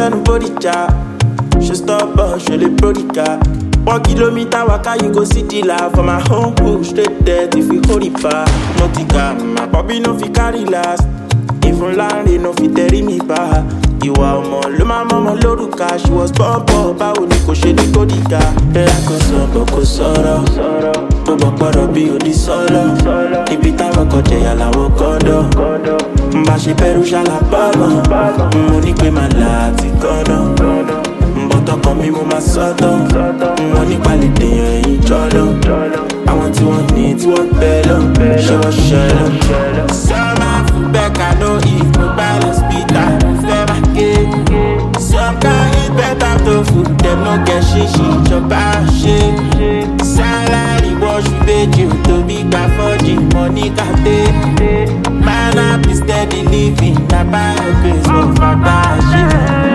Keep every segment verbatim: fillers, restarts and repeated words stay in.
and body jar. She stop us, she the prodigal. One kilometer waka, you go see the life for my home cook straight there if we hold it back. Nautica, my bobby no fi carry last. Even landing no fi carry me back. Ìwà ọmọ ló máa mọ́mọ́ lórúkà. She was born poor, báwo ni kò ṣe ní kódìgà. Bẹ́ẹ̀ kò sọ bọ̀ kò sọ̀rọ̀. Tó bọ̀ pọ̀rọ̀ bí odi sọ́lọ̀. Ibi táwọn kan jẹ̀yà làwọn kọ́dọ̀. Ń bá ṣe bẹ̀rù ṣàlàbọ̀mọ̀. Mo ní pé màá là á ti kọ́dọ̀. Tọkàn mi mo máa sọ́tọ̀. Wọ́n nípa lè dèèyàn ẹ̀yìn jọ́lọ́. Àwọn tí wọ́n ní tí wọ́n bẹ́ lọ. Ṣé wọ́n ṣẹlẹ̀? Sọ́mà fún bẹ́ẹ̀ka ló ìfún balance peter fẹ́ máa ké. Some can eat better tofu, dem no get ṣíṣì ìjọba ṣe. Sálárì wọ́ṣù méjì tó bí gbà fọ́jì money kàdé. Man up is steady living, na buy your grace for fagbá ṣe.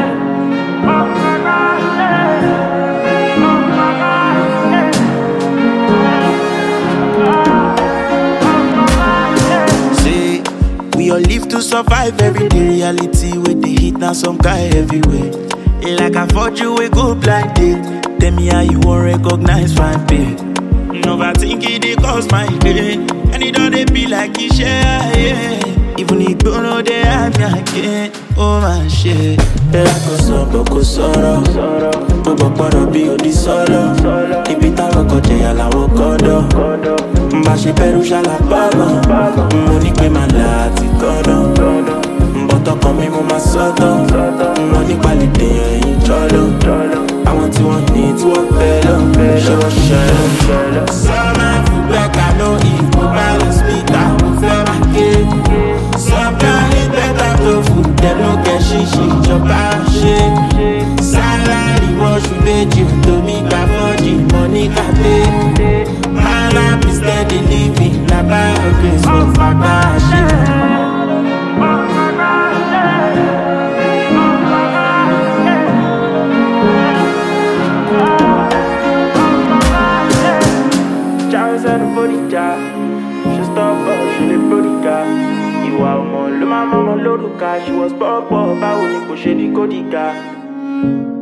We all live to survive everyday reality with the heat now some guy everywhere. Like I thought you would go blind date. Tell me how you won't recognize fine pay. Overthinking they cause my pain. And it don't they be like you share, yeah. Even if you know they have me again. Oh my shit. Bella go so, boko soro. Bobo poro bi odi solo. Ibi táwọn kan jẹ̀yà làwọn kọ́dọ̀. Ń bá ṣe bẹ̀rù ṣàlàbọ̀mọ̀. Mo ní pé màá là á ti kọ́dọ̀. But tọkàn mi mo máa sọ́tọ̀. Wọ́n nípa lè dèèyàn ẹ̀yìn jọ́lọ́. Àwọn tí wọ́n ní tí wọ́n bẹ́ lọ. Ṣé wọ́n ṣẹlẹ̀? Sọ́mà fún bẹ́ẹ̀ka ló ìfún balance peter fẹ́ máa ké. Some can eat better tofu, dem no get ṣíṣì ìjọba ṣe. Sálárì wọ́ṣù méjì tó mi gbà fọ́jì money kàdé. Man up is steady living, na buy your grace for fagbá ṣe. Charles and body jar. She stop us, she the prodigal. Ìwà ọmọ ló máa mọ́mọ́ lórúkà. She was born poor, báwo ni kò ṣe ní kódìgà.